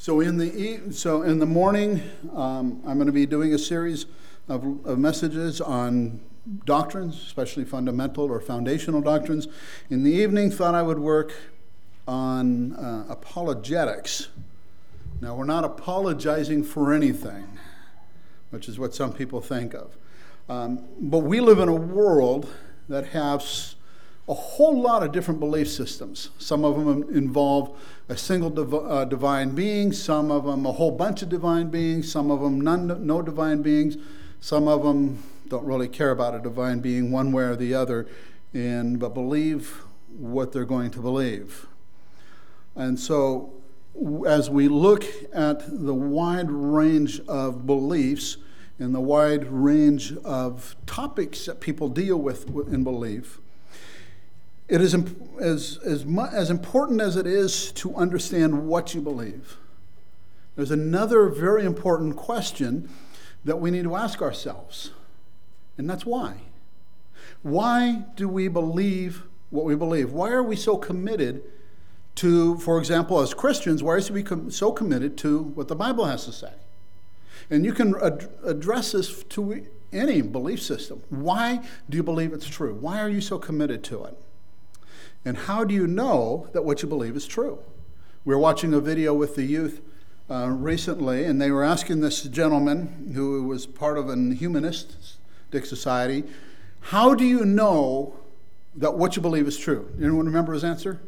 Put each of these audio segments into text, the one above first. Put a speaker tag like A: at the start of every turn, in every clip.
A: So in the morning, I'm going to be doing a series of messages on doctrines, especially fundamental or foundational doctrines. In the evening, thought I would work on apologetics. Now, we're not apologizing for anything, which is what some people think of. But we live in a world that has a whole lot of different belief systems. Some of them involve a single divine being, some of them a whole bunch of divine beings, some of them no divine beings, some of them don't really care about a divine being one way or the other, but believe what they're going to believe. And so as we look at the wide range of beliefs and the wide range of topics that people deal with in belief, it is as important as it is to understand what you believe. There's another very important question that we need to ask ourselves, and that's why. Why do we believe what we believe? Why are we so committed to, for example, as Christians, why are we so committed to what the Bible has to say? And you can address this to any belief system. Why do you believe it's true? Why are you so committed to it? And how do you know that what you believe is true? We were watching a video with the youth recently, and they were asking this gentleman who was part of a humanistic society, how do you know that what you believe is true? Anyone remember his answer?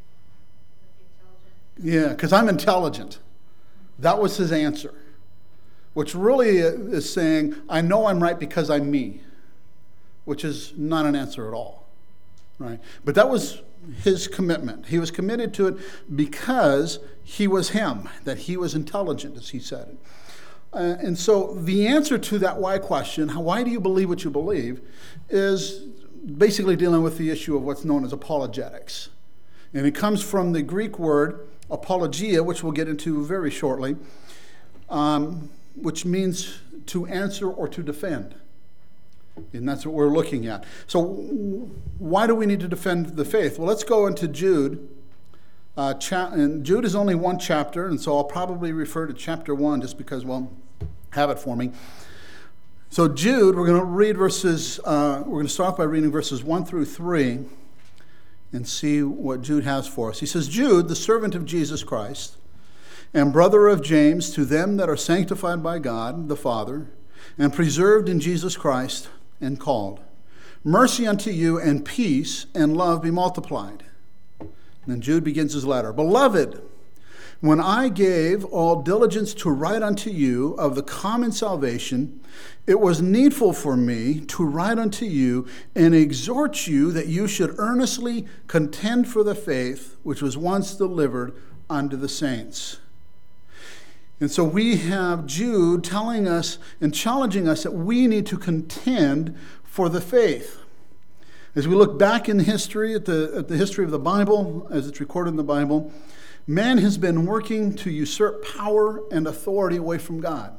A: Yeah, because I'm intelligent. That was his answer, which really is saying, I know I'm right because I'm me, which is not an answer at all. Right? But that was his commitment. He was committed to it because he was him, that he was intelligent, as he said it. And so the answer to that why question, why do you believe what you believe, is basically dealing with the issue of what's known as apologetics. And it comes from the Greek word apologia, which we'll get into very shortly, which means to answer or to defend. And that's what we're looking at. So why do we need to defend the faith? Well, let's go into Jude. And Jude is only one chapter, and so I'll probably refer to chapter 1 just because, have it for me. So Jude, we're going to read we're going to start by reading verses 1 through 3 and see what Jude has for us. He says, Jude, the servant of Jesus Christ, and brother of James, to them that are sanctified by God the Father, and preserved in Jesus Christ, and called. Mercy unto you and peace and love be multiplied. And then Jude begins his letter. Beloved, when I gave all diligence to write unto you of the common salvation, it was needful for me to write unto you and exhort you that you should earnestly contend for the faith which was once delivered unto the saints. And so we have Jude telling us and challenging us that we need to contend for the faith. As we look back in history, at the history of the Bible, as it's recorded in the Bible, man has been working to usurp power and authority away from God.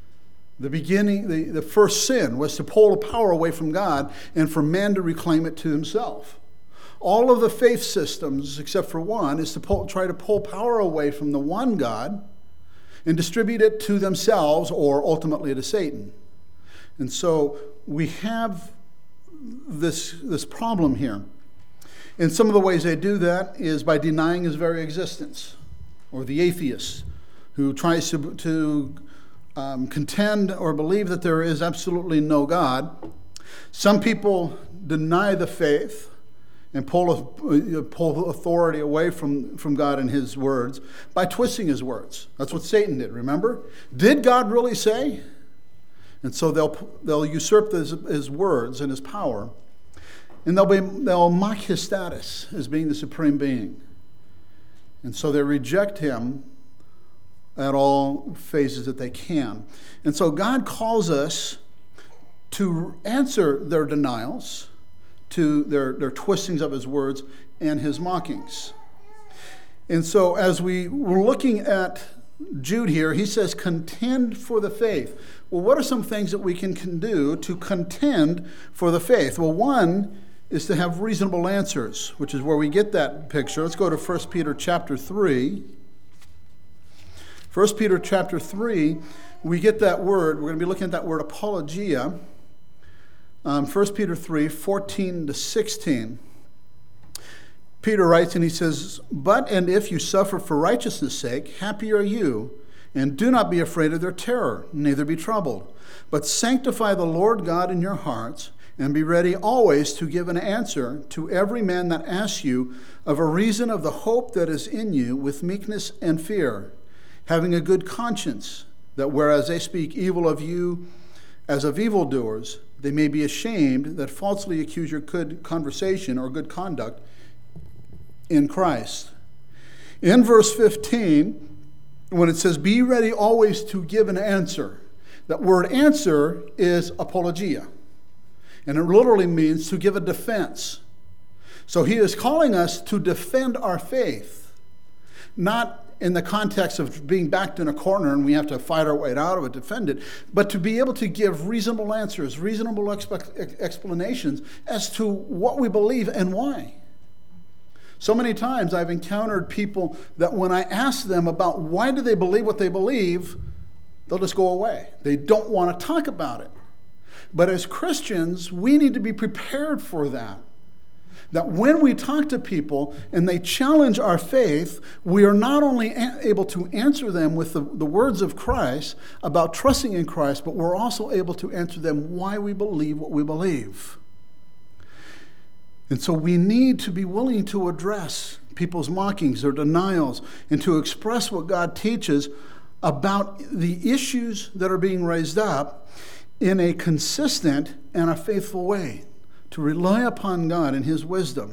A: The first sin was to pull the power away from God and for man to reclaim it to himself. All of the faith systems, except for one, is to try to pull power away from the one God and distribute it to themselves or ultimately to Satan. And so we have this problem here. And some of the ways they do that is by denying his very existence, or the atheist who tries to contend or believe that there is absolutely no God. Some people deny the faith and pull authority away from God and his words by twisting his words. That's what Satan did, remember? Did God really say? And so they'll usurp his words and his power, and they'll mock his status as being the supreme being. And so they reject him at all phases that they can. And so God calls us to answer their denials, to their twistings of his words and his mockings. And so as we were looking at Jude here, he says, contend for the faith. Well, what are some things that we can do to contend for the faith? Well, one is to have reasonable answers, which is where we get that picture. Let's go to 1 Peter chapter 3. 1 Peter chapter 3, we get that word. We're going to be looking at that word apologia. 1 Peter 3, 14 to 16. Peter writes and he says, "But and if you suffer for righteousness' sake, happy are you, and do not be afraid of their terror, neither be troubled. But sanctify the Lord God in your hearts, and be ready always to give an answer to every man that asks you of a reason of the hope that is in you with meekness and fear, having a good conscience, that whereas they speak evil of you as of evildoers, they may be ashamed that falsely accuse your good conversation or good conduct in Christ." In verse 15, when it says, "Be ready always to give an answer," that word answer is apologia. And it literally means to give a defense. So he is calling us to defend our faith, not in the context of being backed in a corner and we have to fight our way out of it, defend it, but to be able to give reasonable answers, reasonable explanations as to what we believe and why. So many times I've encountered people that when I ask them about why do they believe what they believe, they'll just go away. They don't want to talk about it. But as Christians, we need to be prepared for that. That when we talk to people and they challenge our faith, we are not only able to answer them with the words of Christ about trusting in Christ, but we're also able to answer them why we believe what we believe. And so we need to be willing to address people's mockings or denials and to express what God teaches about the issues that are being raised up in a consistent and a faithful way, to rely upon God and His wisdom.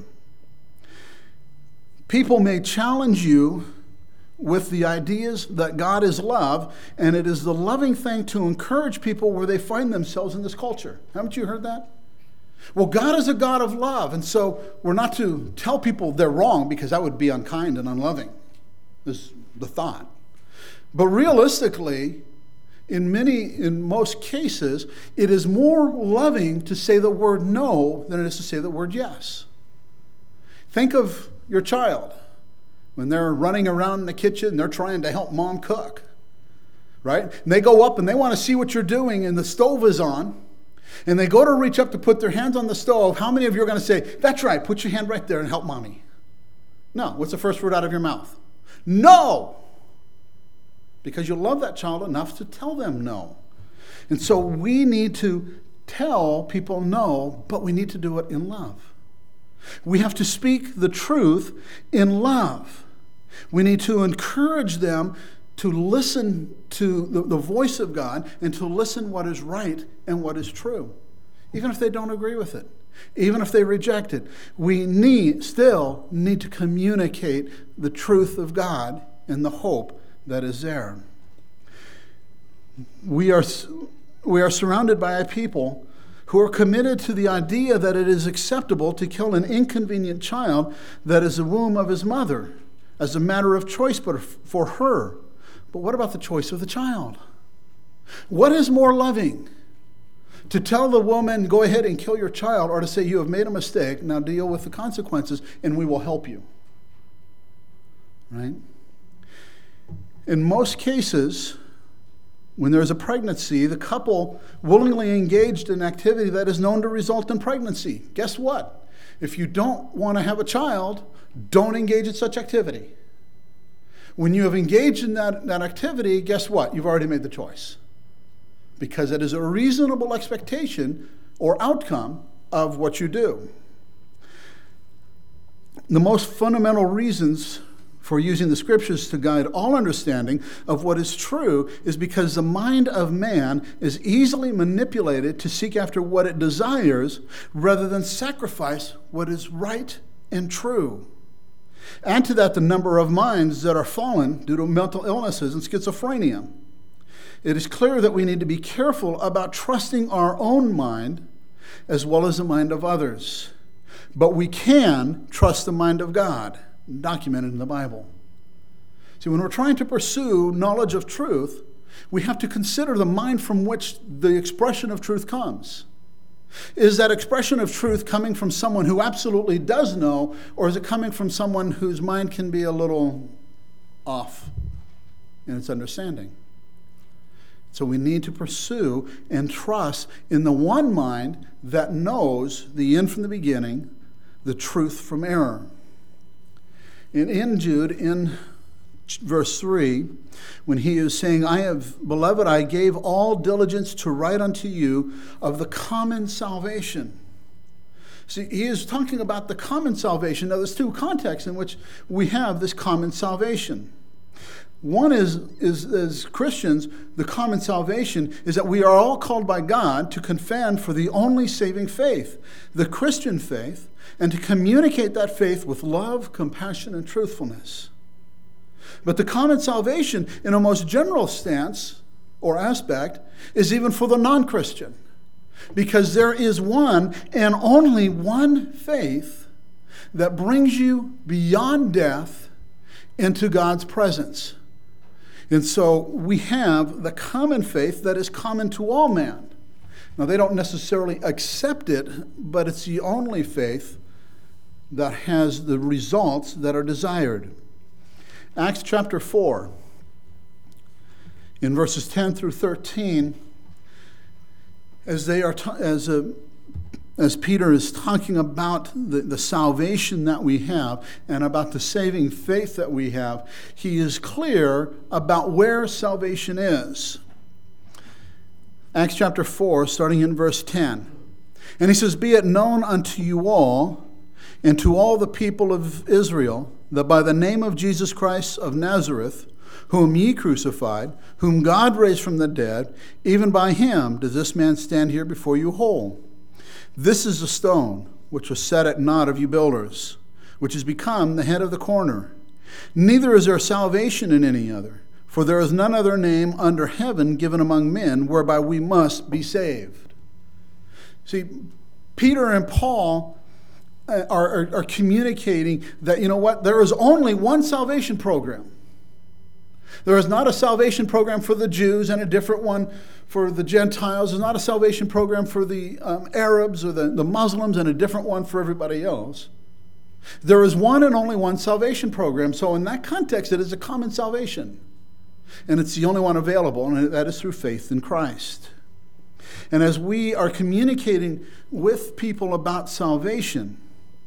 A: People may challenge you with the ideas that God is love, and it is the loving thing to encourage people where they find themselves in this culture. Haven't you heard that? Well, God is a God of love, and so we're not to tell people they're wrong because that would be unkind and unloving, is the thought. But realistically, in most cases, it is more loving to say the word no than it is to say the word yes. Think of your child when they're running around in the kitchen, they're trying to help mom cook, right? And they go up and they want to see what you're doing, and the stove is on. And they go to reach up to put their hands on the stove. How many of you are going to say, "That's right, put your hand right there and help mommy"? No. What's the first word out of your mouth? No. Because you love that child enough to tell them no. And so we need to tell people no, but we need to do it in love. We have to speak the truth in love. We need to encourage them to listen to the voice of God and to listen what is right and what is true, even if they don't agree with it, even if they reject it. We still need to communicate the truth of God and the hope that is there. We are surrounded by a people who are committed to the idea that it is acceptable to kill an inconvenient child that is the womb of his mother as a matter of choice but for her. But what about the choice of the child? What is more loving? To tell the woman, "Go ahead and kill your child," or to say, "You have made a mistake, now deal with the consequences and we will help you." Right? In most cases, when there is a pregnancy, the couple willingly engaged in activity that is known to result in pregnancy. Guess what? If you don't want to have a child, don't engage in such activity. When you have engaged in that activity, guess what? You've already made the choice. Because it is a reasonable expectation or outcome of what you do. The most fundamental reasons for using the scriptures to guide all understanding of what is true is because the mind of man is easily manipulated to seek after what it desires rather than sacrifice what is right and true. Add to that the number of minds that are fallen due to mental illnesses and schizophrenia. It is clear that we need to be careful about trusting our own mind as well as the mind of others. But we can trust the mind of God, documented in the Bible. See, when we're trying to pursue knowledge of truth, we have to consider the mind from which the expression of truth comes. Is that expression of truth coming from someone who absolutely does know, or is it coming from someone whose mind can be a little off? in its understanding. So we need to pursue and trust in the one mind that knows the end from the beginning, the truth from error. And in Jude, in verse 3, when he is saying, Beloved, I gave all diligence to write unto you of the common salvation. See, he is talking about the common salvation. Now, there's two contexts in which we have this common salvation. One is as Christians, the common salvation is that we are all called by God to contend for the only saving faith, the Christian faith, and to communicate that faith with love, compassion, and truthfulness. But the common salvation, in a most general stance or aspect, is even for the non-Christian. Because there is one and only one faith that brings you beyond death into God's presence. And so we have the common faith that is common to all men. Now, they don't necessarily accept it, but it's the only faith that has the results that are desired. Acts chapter 4, in verses 10 through 13, as Peter is talking about the salvation that we have and about the saving faith that we have, he is clear about where salvation is. Acts chapter 4, starting in verse 10. And he says, Be it known unto you all, and to all the people of Israel, that by the name of Jesus Christ of Nazareth, whom ye crucified, whom God raised from the dead, even by him does this man stand here before you whole. This is the stone which was set at naught of you builders, which has become the head of the corner. Neither is there salvation in any other, for there is none other name under heaven given among men whereby we must be saved. See, Peter and Paul are communicating that, you know what, there is only one salvation program. There is not a salvation program for the Jews and a different one for the Gentiles. There's not a salvation program for the Arabs or the Muslims and a different one for everybody else. There is one and only one salvation program. So in that context, it is a common salvation. And it's the only one available, and that is through faith in Christ. And as we are communicating with people about salvation,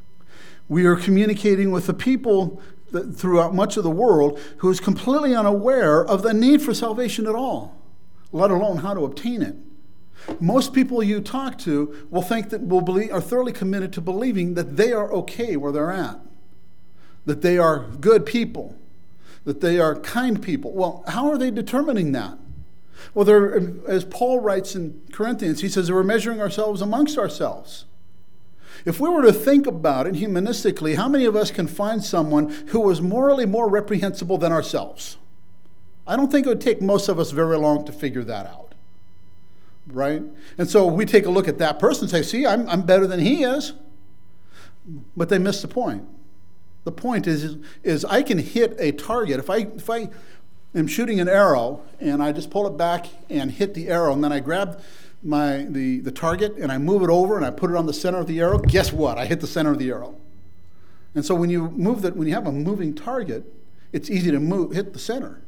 A: we are communicating with the people throughout much of the world who is completely unaware of the need for salvation at all, let alone how to obtain it. Most people you talk to will think that are thoroughly committed to believing that they are okay where they're at, that they are good people, that they are kind people. Well, how are they determining that? Well, as Paul writes in Corinthians, he says we're measuring ourselves amongst ourselves. If we were to think about it humanistically, how many of us can find someone who was morally more reprehensible than ourselves? I don't think it would take most of us very long to figure that out, right? And so we take a look at that person and say, see, I'm better than he is. But they miss the point. The point is I can hit a target. If I am shooting an arrow and I just pull it back and hit the arrow, and then I grab the target and I move it over and I put it on the center of the arrow, guess what? I hit the center of the arrow. And so when you have a moving target, it's easy to hit the center,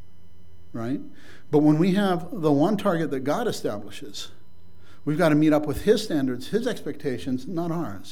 A: right? But when we have the one target that God establishes, we've got to meet up with his standards, his expectations, not ours.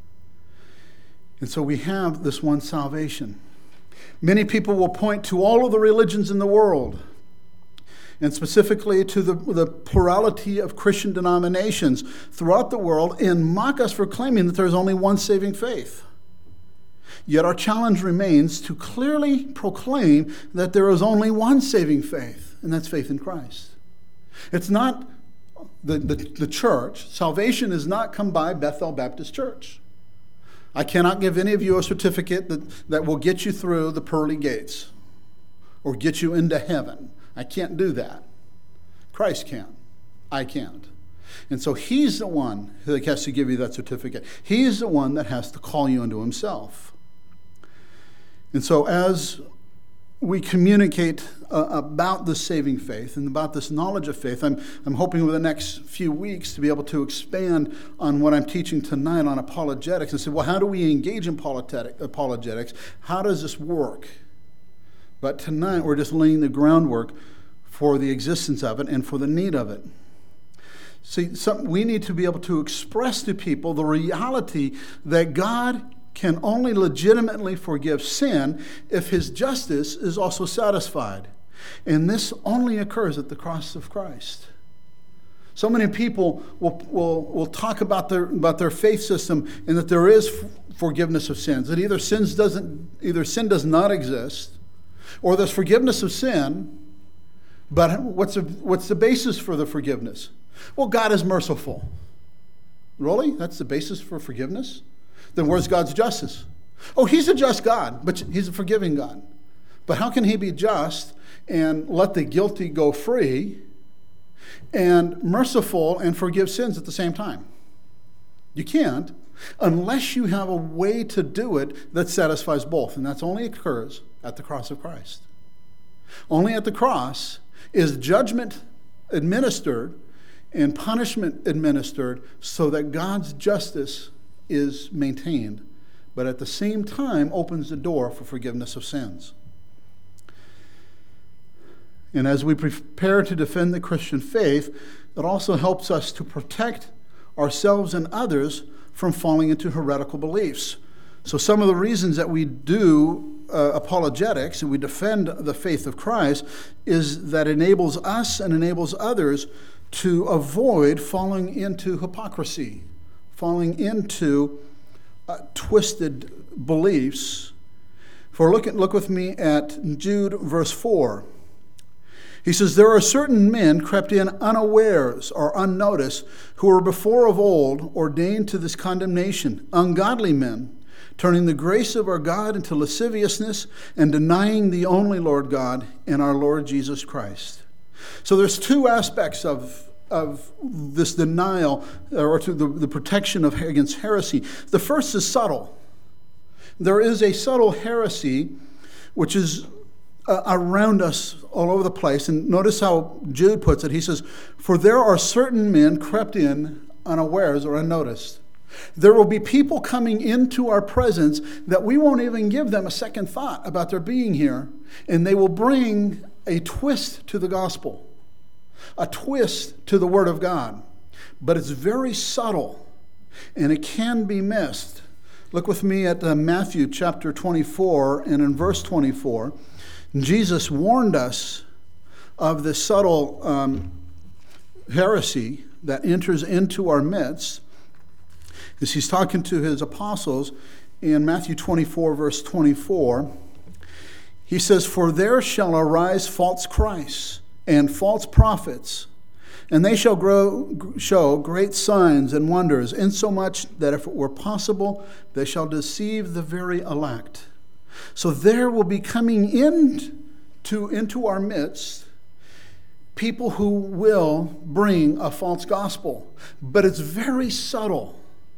A: And so we have this one salvation. Many people will point to all of the religions in the world, and specifically to the plurality of Christian denominations throughout the world, and mock us for claiming that there's only one saving faith. Yet our challenge remains to clearly proclaim that there is only one saving faith, and that's faith in Christ. It's not the church. Salvation is not come by Bethel Baptist Church. I cannot give any of you a certificate that will get you through the pearly gates or get you into heaven. I can't do that. Christ can. I can't. And so he's the one that has to give you that certificate. He's the one that has to call you unto himself. And so as we communicate about this saving faith and about this knowledge of faith, I'm hoping over the next few weeks to be able to expand on what I'm teaching tonight on apologetics and say, well, how do we engage in apologetics? How does this work? But tonight we're just laying the groundwork for the existence of it and for the need of it. See, we need to be able to express to people the reality that God can only legitimately forgive sin if his justice is also satisfied. And this only occurs at the cross of Christ. So many people will talk about their faith system and that there is forgiveness of sins. That either sin does not exist, or there's forgiveness of sin. But what's the basis for the forgiveness? Well, God is merciful. Really? That's the basis for forgiveness? Then where's God's justice? Oh, he's a just God, but he's a forgiving God. But how can he be just and let the guilty go free and merciful and forgive sins at the same time? You can't unless you have a way to do it that satisfies both. And that only occurs at the cross of Christ. Only at the cross is judgment administered and punishment administered so that God's justice is maintained, but at the same time opens the door for forgiveness of sins. And as we prepare to defend the Christian faith, it also helps us to protect ourselves and others from falling into heretical beliefs. So some of the reasons that we do apologetics and we defend the faith of Christ is that enables us and enables others to avoid falling into hypocrisy, falling into twisted beliefs. Look with me at Jude verse 4. He says, "There are certain men crept in unawares or unnoticed, who were before of old ordained to this condemnation, ungodly men, turning the grace of our God into lasciviousness and denying the only Lord God and our Lord Jesus Christ." So there's two aspects of this denial or to the protection against heresy. The first is subtle. There is a subtle heresy which is around us all over the place. And notice how Jude puts it. He says, "For there are certain men crept in unawares or unnoticed." There will be people coming into our presence that we won't even give them a second thought about their being here. And they will bring a twist to the gospel, a twist to the Word of God. But it's very subtle, and it can be missed. Look with me at Matthew chapter 24, and in verse 24, Jesus warned us of the subtle heresy that enters into our midst. As he's talking to his apostles in Matthew 24, verse 24, he says, "For there shall arise false Christs and false prophets, and they shall show great signs and wonders, insomuch that if it were possible, they shall deceive the very elect." So there will be coming into our midst people who will bring a false gospel. But it's very subtle.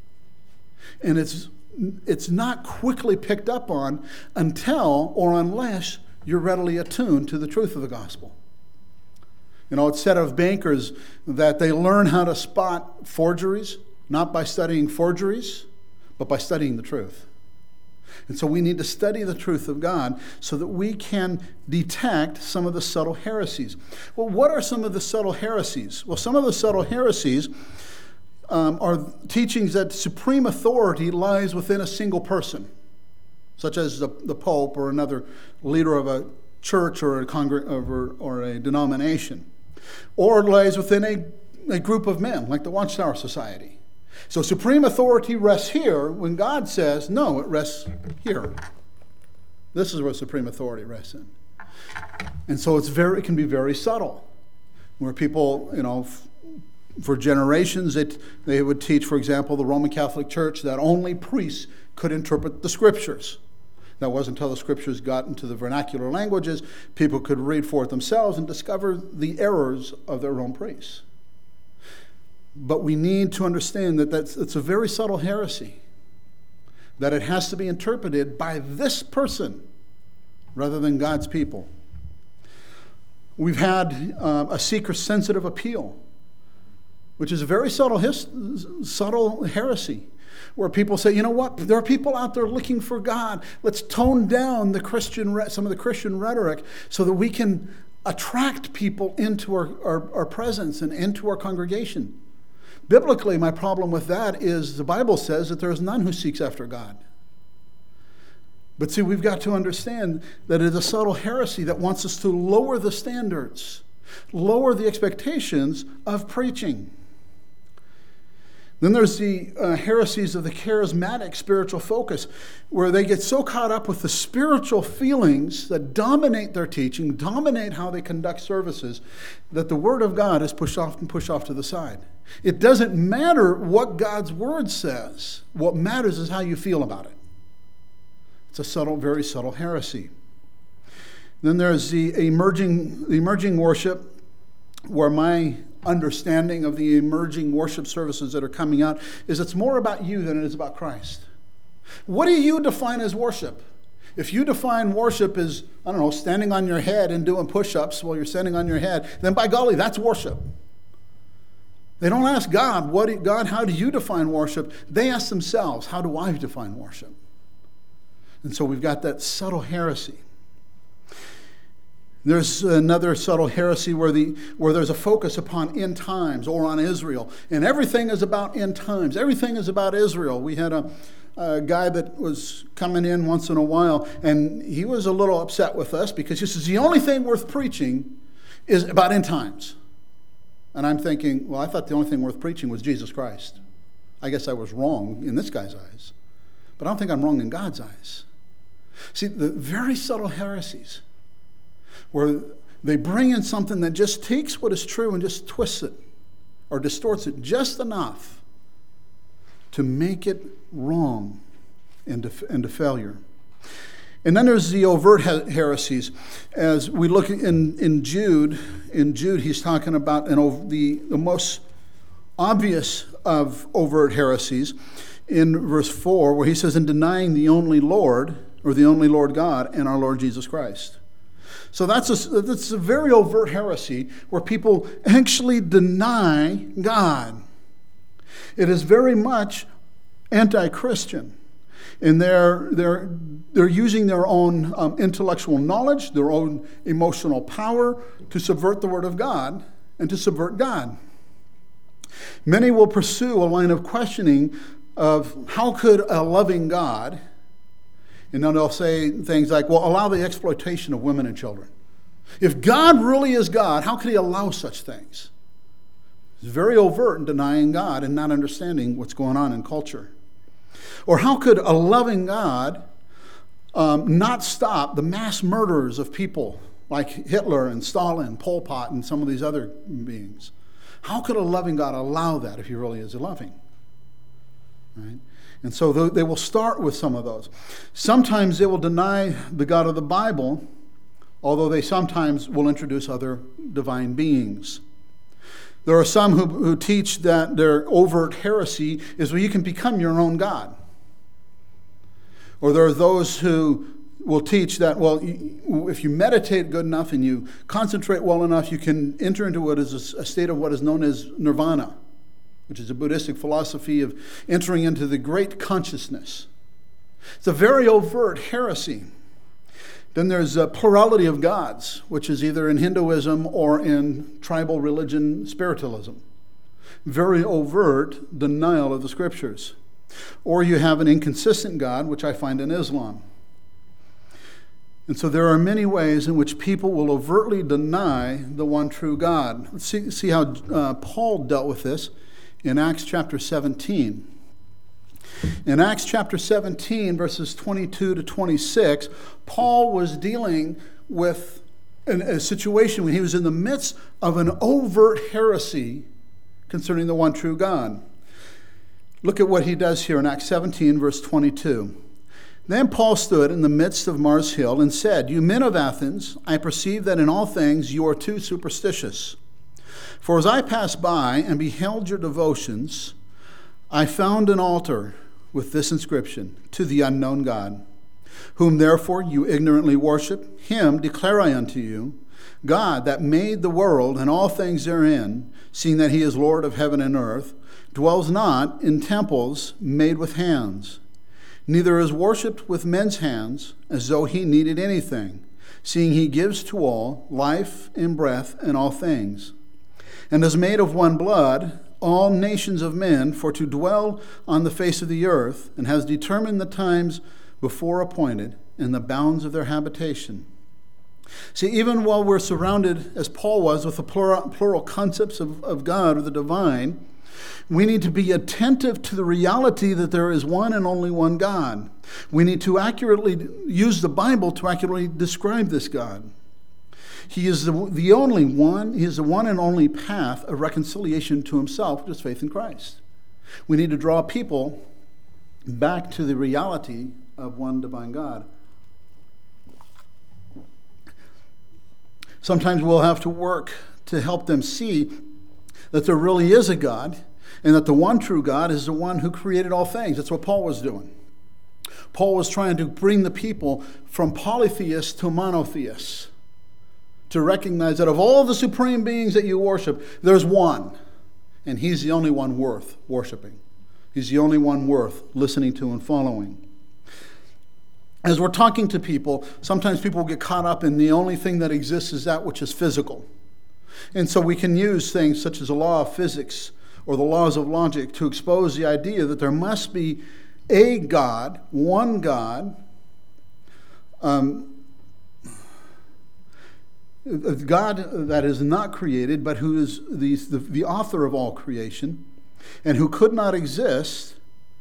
A: And it's not quickly picked up on until or unless you're readily attuned to the truth of the gospel. You know, it's said of bankers that they learn how to spot forgeries, not by studying forgeries, but by studying the truth. And so we need to study the truth of God so that we can detect some of the subtle heresies. Well, what are some of the subtle heresies? Well, some of the subtle heresies are teachings that supreme authority lies within a single person, such as the Pope or another leader of a church or a denomination, or lies within a group of men, like the Watchtower Society. So supreme authority rests here when God says, no, it rests here. This is where supreme authority rests in. And so it can be very subtle, where people, for generations, they would teach, for example, the Roman Catholic Church that only priests could interpret the scriptures. That wasn't until the scriptures got into the vernacular languages, people could read for it themselves and discover the errors of their own priests. But we need to understand that it's a very subtle heresy, that it has to be interpreted by this person rather than God's people. We've had a seeker-sensitive appeal, which is a very subtle heresy. where people say, you know what, there are people out there looking for God. Let's tone down some of the Christian rhetoric so that we can attract people into our presence and into our congregation. Biblically, my problem with that is the Bible says that there is none who seeks after God. But see, we've got to understand that it is a subtle heresy that wants us to lower the standards, lower the expectations of preaching. Then there's the heresies of the charismatic spiritual focus, where they get so caught up with the spiritual feelings that dominate their teaching, dominate how they conduct services, that the Word of God is pushed off to the side. It doesn't matter what God's Word says. What matters is how you feel about it. It's a subtle, very subtle heresy. Then there's the emerging worship, where my understanding of the emerging worship services that are coming out is it's more about you than it is about Christ. What do you define as worship? If you define worship as, I don't know, standing on your head and doing push-ups while you're standing on your head, then by golly, that's worship. They don't ask God, God, how do you define worship? They ask themselves, how do I define worship? And so we've got that subtle heresy. There's another subtle heresy where there's a focus upon end times or on Israel. And everything is about end times. Everything is about Israel. We had a guy that was coming in once in a while, and he was a little upset with us because he says, the only thing worth preaching is about end times. And I'm thinking, well, I thought the only thing worth preaching was Jesus Christ. I guess I was wrong in this guy's eyes. But I don't think I'm wrong in God's eyes. See, the very subtle heresies, where they bring in something that just takes what is true and just twists it or distorts it just enough to make it wrong and to failure. And then there's the overt heresies. As we look in Jude, he's talking about the most obvious of overt heresies in verse 4, where he says, in denying the only Lord, or the only Lord God, and our Lord Jesus Christ. So that's a very overt heresy where people actually deny God. It is very much anti-Christian. And they're using their own intellectual knowledge, their own emotional power to subvert the Word of God and to subvert God. Many will pursue a line of questioning of how could a loving God, and then they'll say things like, well, allow the exploitation of women and children. If God really is God, how could he allow such things? It's very overt in denying God and not understanding what's going on in culture. Or how could a loving God not stop the mass murderers of people like Hitler and Stalin, Pol Pot, and some of these other beings? How could a loving God allow that if he really is loving? Right? And so they will start with some of those. Sometimes they will deny the God of the Bible, although they sometimes will introduce other divine beings. There are some who teach that their overt heresy is where you can become your own God. Or there are those who will teach that, well, if you meditate good enough and you concentrate well enough, you can enter into what is a state of what is known as nirvana, which is a Buddhistic philosophy of entering into the great consciousness. It's a very overt heresy. Then there's a plurality of gods, which is either in Hinduism or in tribal religion spiritualism. Very overt denial of the scriptures. Or you have an inconsistent God, which I find in Islam. And so there are many ways in which people will overtly deny the one true God. Let's see how Paul dealt with this in Acts chapter 17. In Acts chapter 17, verses 22 to 26, Paul was dealing with a situation when he was in the midst of an overt heresy concerning the one true God. Look at what he does here in Acts 17, verse 22. Then Paul stood in the midst of Mars Hill and said, "You men of Athens, I perceive that in all things you are too superstitious. For as I passed by and beheld your devotions, I found an altar with this inscription, to the unknown God, whom therefore you ignorantly worship. Him declare I unto you, God that made the world and all things therein, seeing that he is Lord of heaven and earth, dwells not in temples made with hands, neither is worshipped with men's hands, as though he needed anything, seeing he gives to all life and breath and all things, and is made of one blood all nations of men for to dwell on the face of the earth, and has determined the times before appointed and the bounds of their habitation. See, even while we're surrounded, as Paul was, with the plural concepts of God or the divine, we need to be attentive to the reality that there is one and only one God. We need to accurately use the Bible to accurately describe this God. He is the only one, he is the one and only path of reconciliation to himself, which is faith in Christ. We need to draw people back to the reality of one divine God. Sometimes we'll have to work to help them see that there really is a God, and that the one true God is the one who created all things. That's what Paul was doing. Paul was trying to bring the people from polytheists to monotheists, to recognize that of all the supreme beings that you worship, there's one, and he's the only one worth worshiping. He's the only one worth listening to and following. As we're talking to people, sometimes people get caught up in the only thing that exists is that which is physical. And so we can use things such as the law of physics or the laws of logic to expose the idea that there must be a God, one God, a God that is not created, but who is the author of all creation, and who could not exist,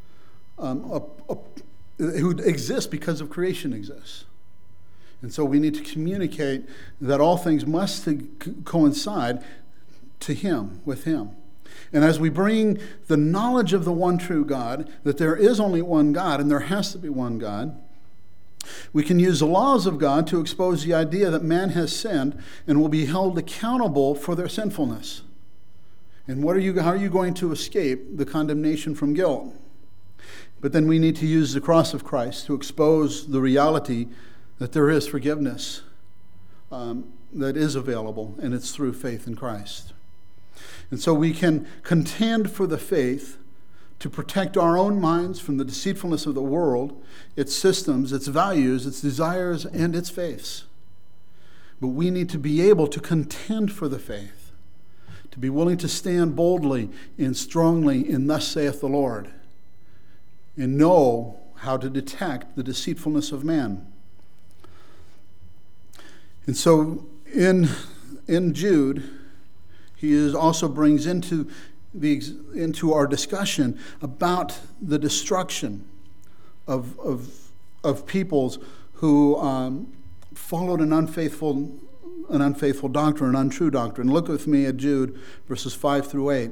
A: who exists because of creation exists. And so we need to communicate that all things must coincide to him, with him. And as we bring the knowledge of the one true God, that there is only one God and there has to be one God, we can use the laws of God to expose the idea that man has sinned and will be held accountable for their sinfulness. And how are you going to escape the condemnation from guilt? But then we need to use the cross of Christ to expose the reality that there is forgiveness that is available, and it's through faith in Christ. And so we can contend for the faith to protect our own minds from the deceitfulness of the world, its systems, its values, its desires, and its faiths. But we need to be able to contend for the faith, to be willing to stand boldly and strongly in thus saith the Lord, and know how to detect the deceitfulness of man. And so in Jude, he also brings into our discussion about the destruction of peoples who followed an unfaithful doctrine, an untrue doctrine. Look with me at Jude, verses 5 through 8.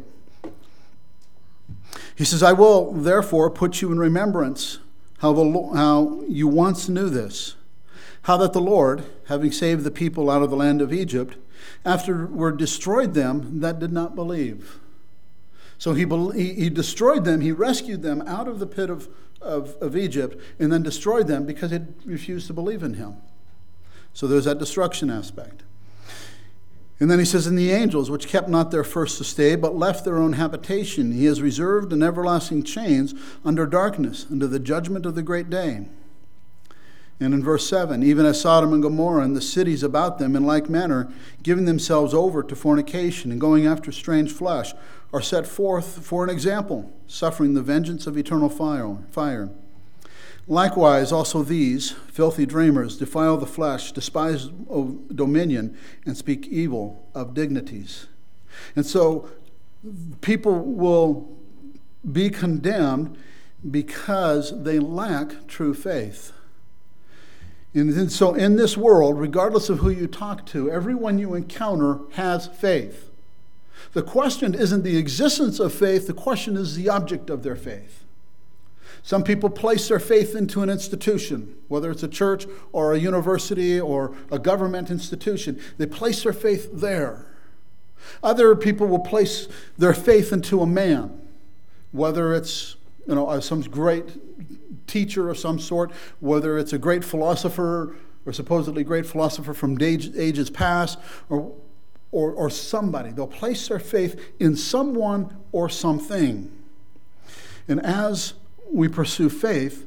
A: He says, I will therefore put you in remembrance how you once knew this, how that the Lord, having saved the people out of the land of Egypt, afterward destroyed them that did not believe. So he destroyed them, he rescued them out of the pit of Egypt, and then destroyed them because they refused to believe in him. So there's that destruction aspect. And then he says, in the angels, which kept not their first estate, but left their own habitation, he has reserved in everlasting chains under darkness, under the judgment of the great day. And in verse 7, even as Sodom and Gomorrah and the cities about them in like manner, giving themselves over to fornication and going after strange flesh, are set forth for an example, suffering the vengeance of eternal fire. Likewise, also these, filthy dreamers, defile the flesh, despise dominion, and speak evil of dignities. And so people will be condemned because they lack true faith. And so in this world, regardless of who you talk to, everyone you encounter has faith. The question isn't the existence of faith, the question is the object of their faith. Some people place their faith into an institution, whether it's a church or a university or a government institution. They place their faith there. Other people will place their faith into a man, whether it's some great teacher of some sort, whether it's a great philosopher or supposedly great philosopher from ages past, or somebody. They'll place their faith in someone or something. And as we pursue faith,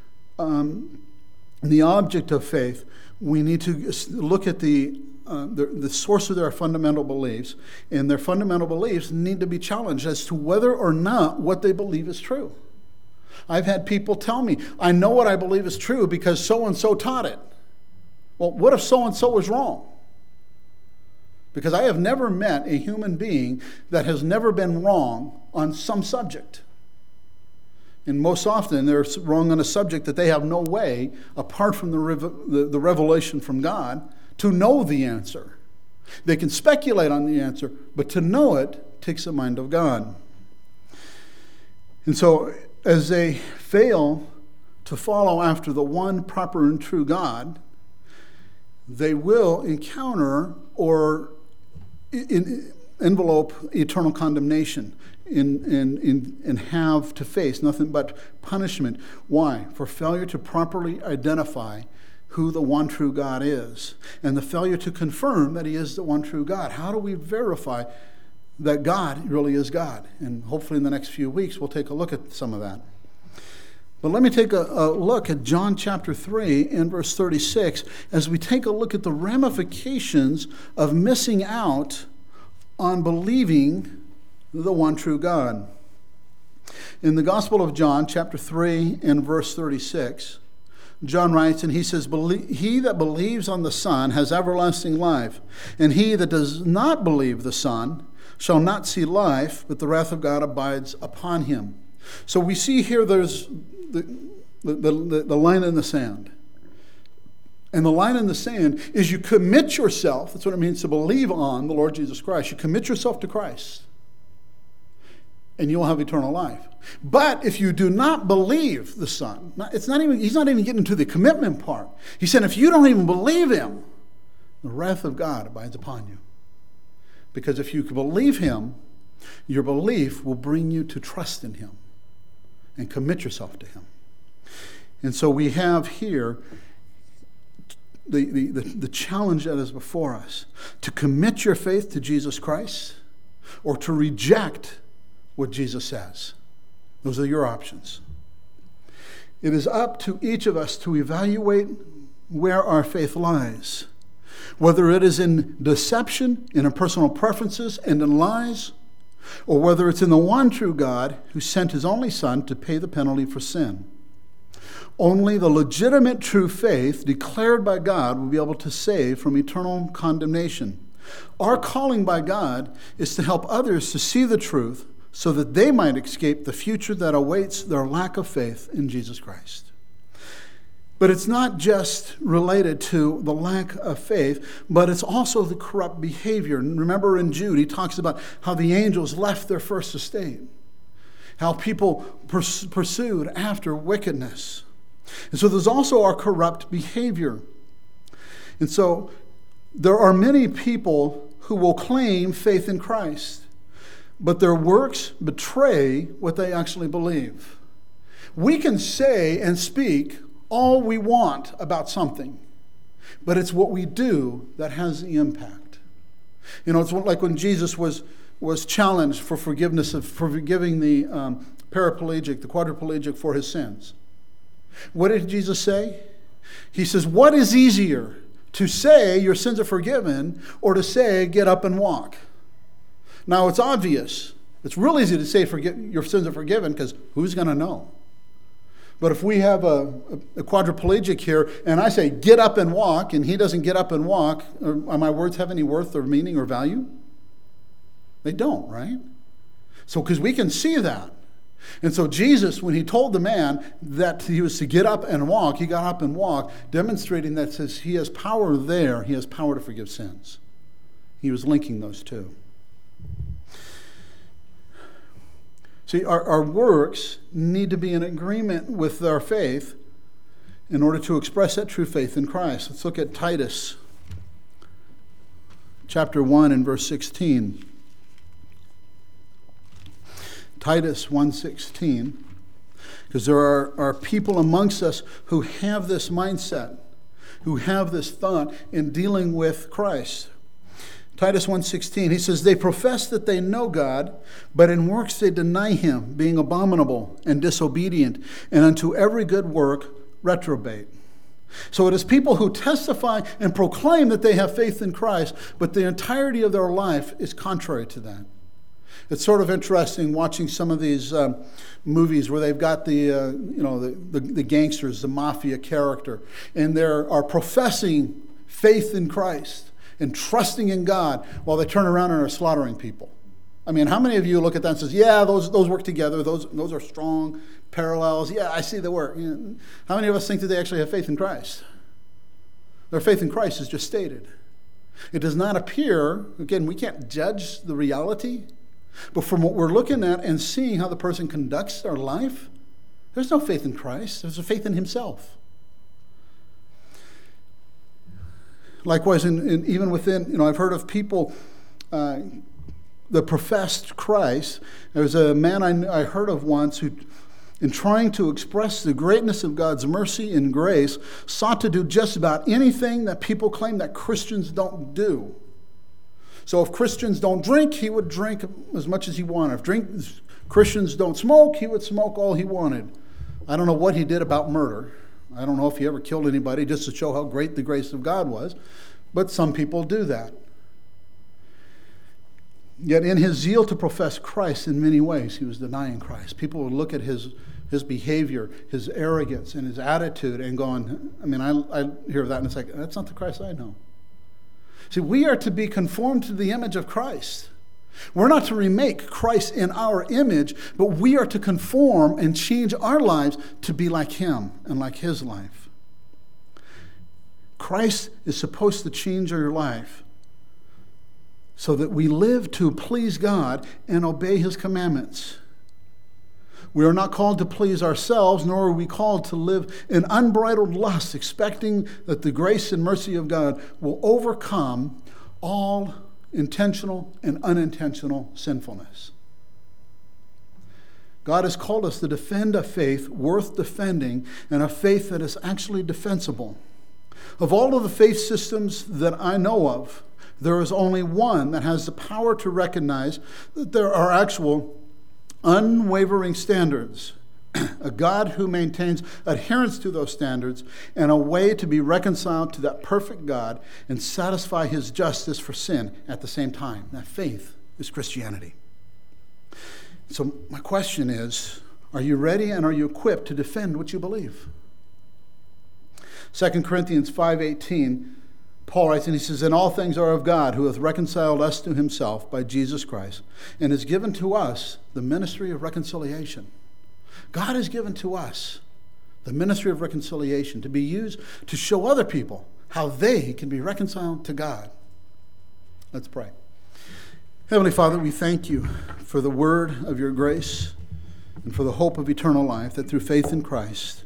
A: the object of faith, we need to look at the source of their fundamental beliefs, and their fundamental beliefs need to be challenged as to whether or not what they believe is true. I've had people tell me, I know what I believe is true because so-and-so taught it. Well, what if so-and-so was wrong? Because I have never met a human being that has never been wrong on some subject. And most often they're wrong on a subject that they have no way, apart from the revelation from God, to know the answer. They can speculate on the answer, but to know it takes the mind of God. And so as they fail to follow after the one proper and true God, they will encounter or envelope eternal condemnation and have to face nothing but punishment. Why? For failure to properly identify who the one true God is, and the failure to confirm that he is the one true God. How do we verify that God really is God? And hopefully in the next few weeks we'll take a look at some of that. But let me take a look at John chapter 3 and verse 36 as we take a look at the ramifications of missing out on believing the one true God. In the Gospel of John chapter 3 and verse 36, John writes, and he says, "He that believes on the Son has everlasting life, and he that does not believe the Son shall not see life, but the wrath of God abides upon him." So we see here there's the line in the sand. And the line in the sand is you commit yourself, that's what it means to believe on the Lord Jesus Christ. You commit yourself to Christ, and you'll have eternal life. But if you do not believe the Son, he's not even getting to the commitment part. He said, if you don't even believe him, the wrath of God abides upon you. Because if you believe him, your belief will bring you to trust in him and commit yourself to him. And so we have here the challenge that is before us, to commit your faith to Jesus Christ or to reject what Jesus says. Those are your options. It is up to each of us to evaluate where our faith lies, whether it is in deception, in our personal preferences, and in lies, or whether it's in the one true God who sent his only Son to pay the penalty for sin. Only the legitimate true faith declared by God will be able to save from eternal condemnation. Our calling by God is to help others to see the truth so that they might escape the future that awaits their lack of faith in Jesus Christ. But it's not just related to the lack of faith, but it's also the corrupt behavior. And remember in Jude, he talks about how the angels left their first estate, how people pursued after wickedness. And so there's also our corrupt behavior. And so there are many people who will claim faith in Christ, but their works betray what they actually believe. We can say and speak all we want about something, but it's what we do that has the impact. You know, it's like when Jesus was challenged for forgiving the paraplegic, the quadriplegic, for his sins. What did Jesus say? He says, what is easier, to say your sins are forgiven or to say get up and walk? Now it's obvious. It's real easy to say your sins are forgiven because who's going to know? But if we have a quadriplegic here and I say get up and walk and he doesn't get up and walk, are my words have any worth or meaning or value? They don't, right? So because we can see that. And so Jesus, when he told the man that he was to get up and walk, he got up and walked, demonstrating that says he has power there, he has power to forgive sins. He was linking those two. See, our works need to be in agreement with our faith in order to express that true faith in Christ. Let's look at Titus chapter 1 and verse 16. Titus 1:16, because there are people amongst us who have this mindset who have this thought in dealing with Christ. Titus 1:16, he says, they profess that they know God, but in works they deny him, being abominable and disobedient, and unto every good work reprobate. So it is people who testify and proclaim that they have faith in Christ, but the entirety of their life is contrary to that. It's sort of interesting watching some of these movies where they've got the gangsters, the mafia character, and they are professing faith in Christ and trusting in God while they turn around and are slaughtering people. I mean, how many of you look at that and says, yeah, those work together, those are strong parallels. Yeah, I see the work. You know, how many of us think that they actually have faith in Christ? Their faith in Christ is just stated. It does not appear, again, we can't judge the reality, but from what we're looking at and seeing how the person conducts their life, there's no faith in Christ. There's a faith in himself. Likewise, even within, I've heard of people that professed Christ. There was a man I heard of once who, in trying to express the greatness of God's mercy and grace, sought to do just about anything that people claim that Christians don't do. So if Christians don't drink, he would drink as much as he wanted. If Christians don't smoke, he would smoke all he wanted. I don't know what he did about murder. I don't know if he ever killed anybody just to show how great the grace of God was. But some people do that. Yet in his zeal to profess Christ in many ways, he was denying Christ. People would look at his behavior, his arrogance, and his attitude and going, I hear that and it's like, that's not the Christ I know. See, we are to be conformed to the image of Christ. We're not to remake Christ in our image, but we are to conform and change our lives to be like him and like his life. Christ is supposed to change our life so that we live to please God and obey his commandments. We are not called to please ourselves, nor are we called to live in unbridled lust, expecting that the grace and mercy of God will overcome all intentional and unintentional sinfulness. God has called us to defend a faith worth defending and a faith that is actually defensible. Of all of the faith systems that I know of, there is only one that has the power to recognize that there are actual unwavering standards, a God who maintains adherence to those standards, and a way to be reconciled to that perfect God and satisfy his justice for sin at the same time. That faith is Christianity. So my question is, are you ready and are you equipped to defend what you believe? 2 Corinthians 5:18, Paul writes, and he says, and all things are of God, who hath reconciled us to himself by Jesus Christ, and has given to us the ministry of reconciliation. God has given to us the ministry of reconciliation to be used to show other people how they can be reconciled to God. Let's pray. Heavenly Father, we thank you for the word of your grace and for the hope of eternal life, that through faith in Christ,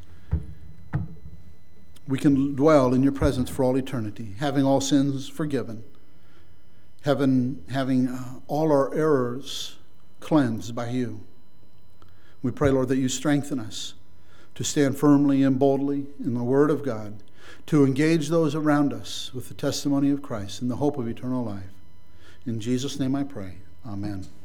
A: we can dwell in your presence for all eternity, having all sins forgiven, having all our errors cleansed by you. We pray, Lord, that you strengthen us to stand firmly and boldly in the word of God, to engage those around us with the testimony of Christ and the hope of eternal life. In Jesus' name I pray. Amen.